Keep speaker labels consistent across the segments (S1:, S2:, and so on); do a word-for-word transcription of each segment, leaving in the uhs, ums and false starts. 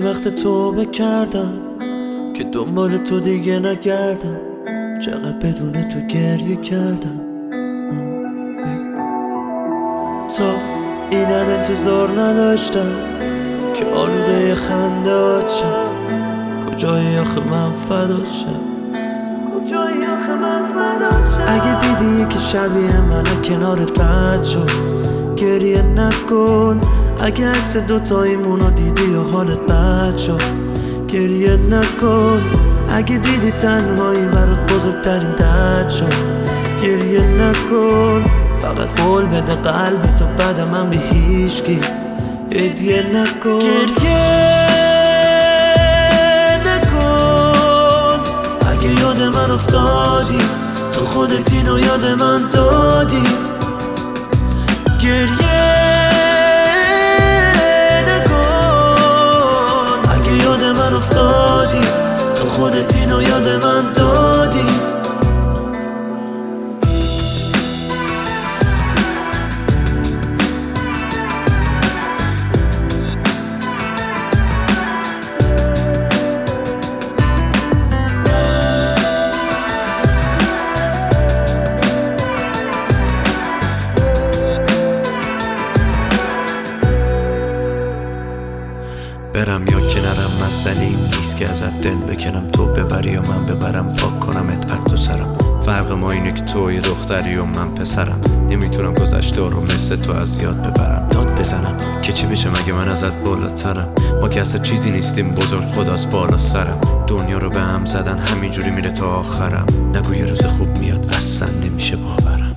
S1: وقت توبه کردم که دنبال تو دیگه نگردم، چقدر بدون تو گریه کردم. تا این حد انتظار نداشتم که آلوده خنده آتشم. کجایی آخه من فدات شم، کجایی آخه من فدات شم. اگه دیدی که شبیه من کنارت رد شد گریه نکن. اگه عکس دوتاییمونو دیدی و حالت بد شد گریه نکن. اگه دیدی تنهایی برات بزرگترین درد شد گریه نکن. فقط قول بده قلب تو بعد من به هیچکی هدیه نکن. گریه نکن. اگه یاد من افتادی تو خودت اینو یاد من دادی. گریه نکن. اگه یاد من افتادی تو خودت اینو یاد من دادی. برم یا کنارم مسئله نیست که ازت دل بکنم، تو ببری یا من ببرم، پاک کنم ات تو سرم. فرق ما اینه که تو یه دختری و من پسرم. نمیتونم گذشته رو مثل تو از یاد ببرم، داد بزنم که چی بشه مگه من ازت بالاترم. ما که اصلا چیزی نیستیم، بزرگ خداست بالا سرم. دنیا رو به هم زدن همینجوری میره تا آخرم. نگو یه روز خوب میاد اصلا نمیشه باورم.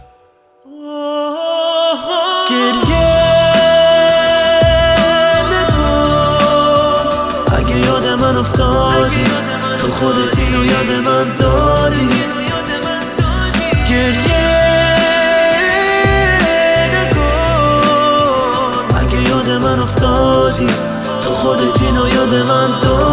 S1: گریه من افتادی تو خودت اینو یاد من دادی. گریه نکن. اگه یاد من افتادی تو خودت اینو یاد من دادی.